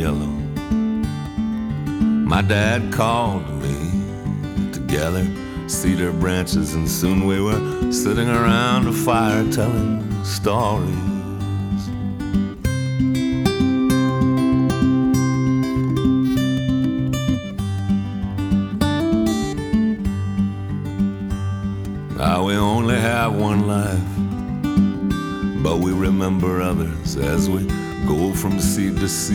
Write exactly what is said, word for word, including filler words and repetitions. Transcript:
yellow. My dad called me to gather cedar branches, and soon we were sitting around a fire telling stories. Now we only have one life, but we remember others as we go from seed to seed.